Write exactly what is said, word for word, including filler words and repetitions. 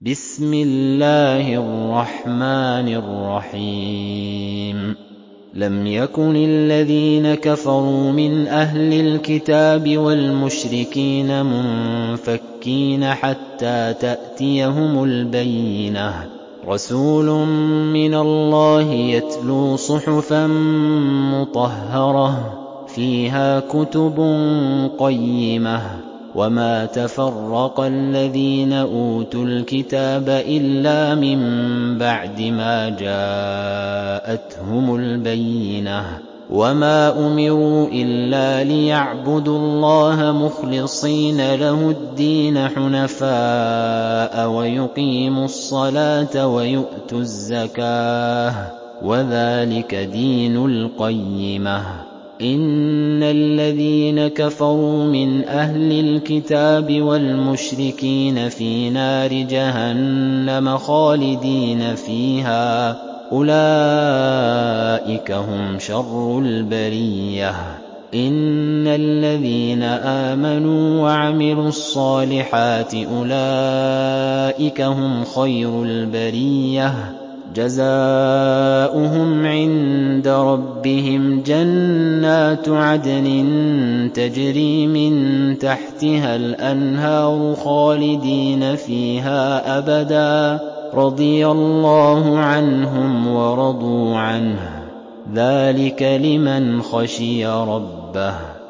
بسم الله الرحمن الرحيم لم يكن الذين كفروا من أهل الكتاب والمشركين منفكين حتى تأتيهم البينة رسول من الله يتلو صحفا مطهرة فيها كتب قيمة وما تفرق الذين أوتوا الكتاب إلا من بعد ما جاءتهم البينة وما أمروا إلا ليعبدوا الله مخلصين له الدين حنفاء ويقيموا الصلاة ويؤتوا الزكاة وذلك دين القيمة إن الذين كفروا من أهل الكتاب والمشركين في نار جهنم خالدين فيها أولئك هم شر البرية إن الذين آمنوا وعملوا الصالحات أولئك هم خير البرية جزاؤهم عند ربهم جنات عدن تجري من تحتها الأنهار خالدين فيها أبدا رضي الله عنهم ورضوا عنه ذلك لمن خشي ربه